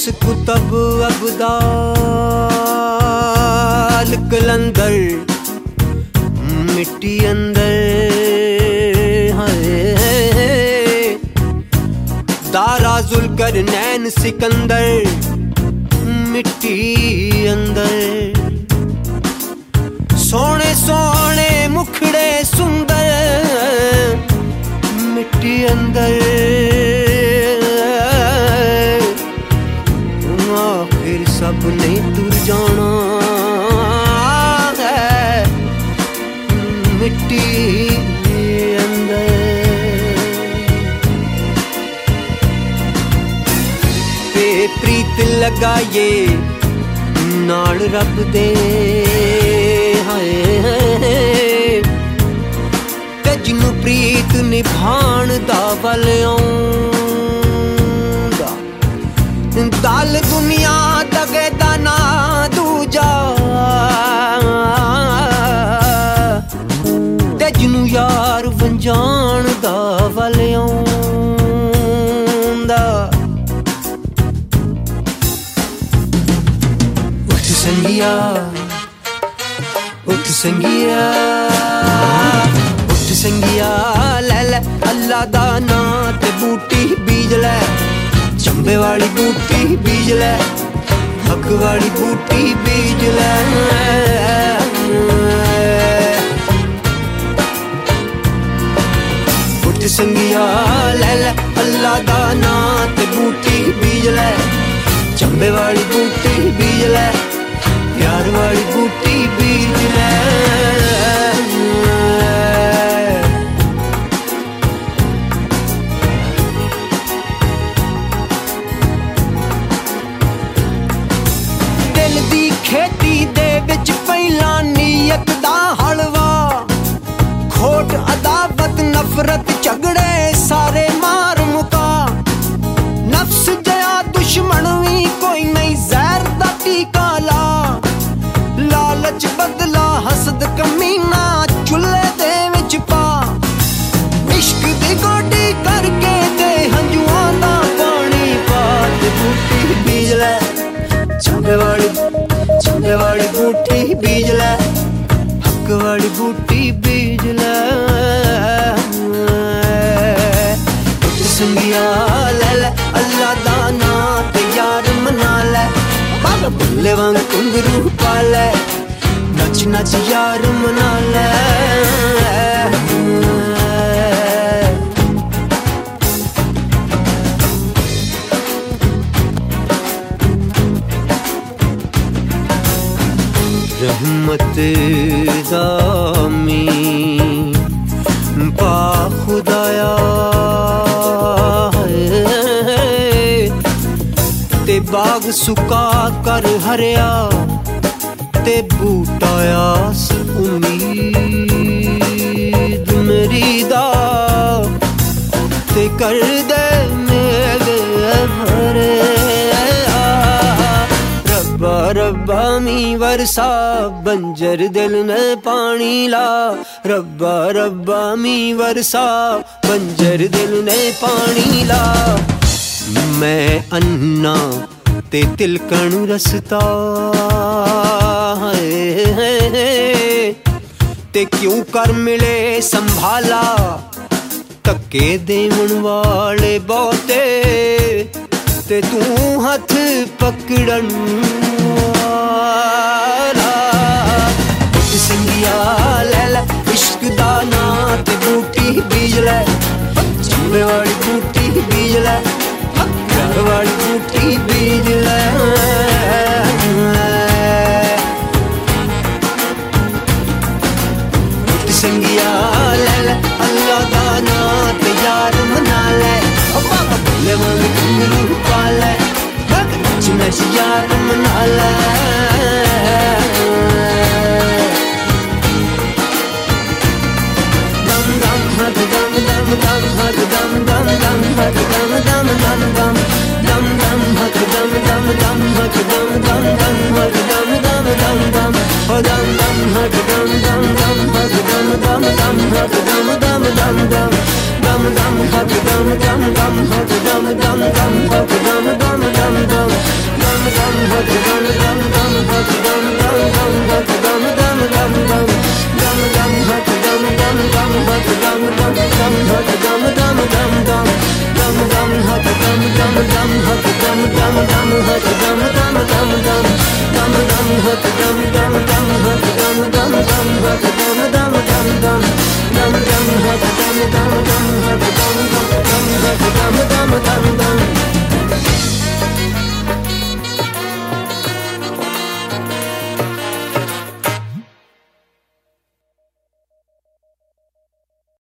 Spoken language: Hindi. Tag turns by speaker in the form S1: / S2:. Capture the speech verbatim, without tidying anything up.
S1: गौस कुतब अब्दाल कलंदर मिट्टी अंदर है दारा जुल्करनैन सिकंदर मिट्टी अंदर सोने सोने मुखड़े सुंदर मिट्टी अंदर आखिर सब नहीं तुर जाना है मिट्टी अंदर पे प्रीत लगाए नाल रब दे हाय ते जिन्नू प्रीत निभाण दा वल आउंदा दल दुनिया दगे दा ना दूजा ते जिन्नू यार वंजाण दा वल आउंदा उठ संगिया उठ संगिया उठ संगिया ले ले अल्लाह दा नां ते बूटी बीज ले चंबे वाली बूटी बीज ले हक वाली बूटी बीज ले उठ संगिया ले ले अल्लाह दा नां ते बूटी बीज ले चंबे वाली बूटी बीज ले प्यार वाली बूटी बीज ले दिल दी खेती दे विच पहला नीयत दा हलवा खोट अदावत नफरत झगड़े सारे मार मुका नफ्स जया दुश्मन भी कोई नहीं जहर दा टीका ला लालच बदला हसद कमीना चुल्हे दे विच पा इश्क दी गोडी करके दे हंजुआं दा पानी पा ते बूटी बीज ले चंबे वाली चंबे वाली बूटी बीज ले हक वाली बूटी बीज ले उठ संगिया ले ले अल्लाह दा नां ते यार मना ले बाबा बुल्ले वांग घुंघरू पा ले नच नच यार मना ले रहमत दामी पा खुदाया ते बाग सुका कर हरिया ते बूटाया उम्मीद मेरी दा ते कर दे मेरे भरे रब्बा रब्बा मी वरसा बंजर दिल ने पानी ला रब्बा रब्बा मी वरसा बंजर दिल ने पानी ला मैं अन्ना ते तिलकण रसता है ते क्यों कर मिले संभाला धक्के देवन वाले बहुते ते तू हथ पकड़न वाला उठ संगिया ले ले इश्क दा नां ते बूटी बीज ले चंबे वाली बूटी बीज ले प्यार वाली बूटी बीज ले उठ संगिया ले ले अल्लाह दा नां ते यार मना ले बाबा बुल्ले वांग घुंघरू पा ले नच नच यार मना ले दम दम हद दम दम दम हद दम दम दम हद दम दम दम दम dum dum hak dum dum dum hak dum dum dum hak dum dum dum dum oh dum dum hak dum dum dum hak dum dum dum hak dum dum dum dum dum dum hak dum dum dum hak dum dum dum hak dum dum dum dum धक धन धन धन धक धन